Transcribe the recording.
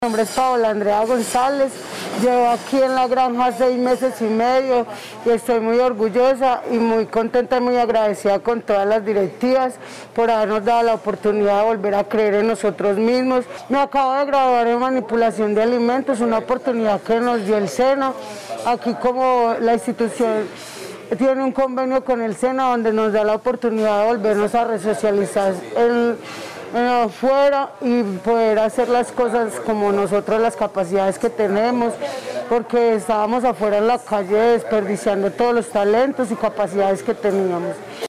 Mi nombre es Paola Andrea González, llevo aquí en la granja 6 meses y medio y estoy muy orgullosa y muy contenta y muy agradecida con todas las directivas por habernos dado la oportunidad de volver a creer en nosotros mismos. Me acabo de graduar en manipulación de alimentos, una oportunidad que nos dio el SENA. Aquí como la institución tiene un convenio con el SENA donde nos da la oportunidad de volvernos a resocializar afuera y poder hacer las cosas como nosotros, las capacidades que tenemos, porque estábamos afuera en la calle desperdiciando todos los talentos y capacidades que teníamos.